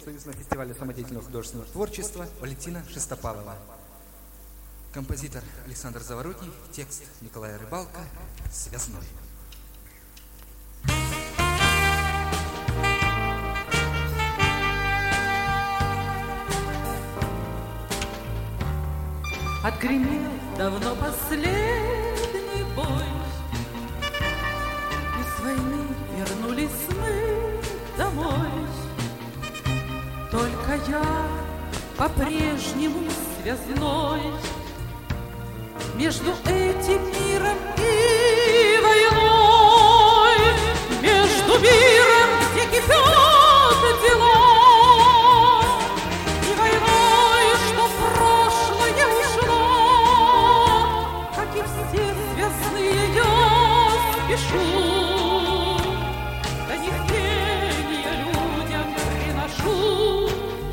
профсоюзного фестиваля самодеятельного художественного творчества Валентина Шестопалова. Композитор Александр Заворотний, текст Николая Рыбалко, «Связной». Отгремел давно последний бой, и с войны вернулись мы домой. Только я по-прежнему связной между этим миром и войной, между миром, где кипят дела, и войной, что прошлое ушло. Как и все связные, я спешу, до них пение людям приношу.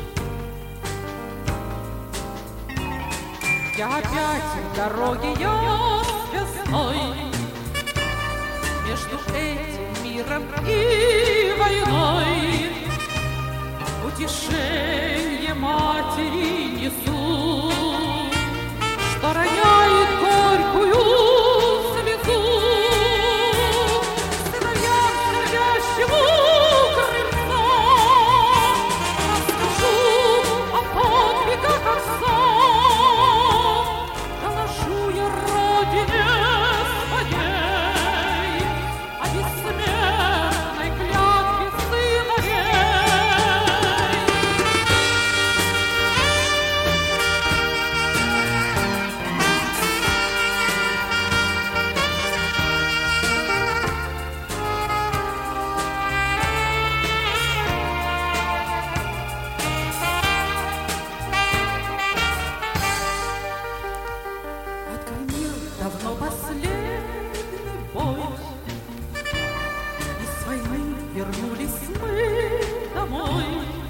Я опять в дороге, я связной между этим миром и войной. Утешение матери несу, что роняет горькую слезу. Сыновьям, сидящим у крыльца, расскажу о подвигах отца. Доношу я родине своей о бессмертной клятве сыновей. Отгремел давно последний бой, и с войны вернулись мы домой.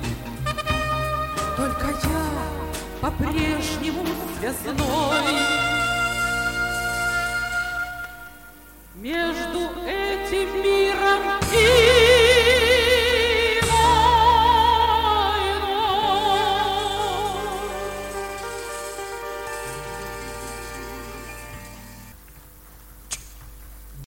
Только я по-прежнему связной между этим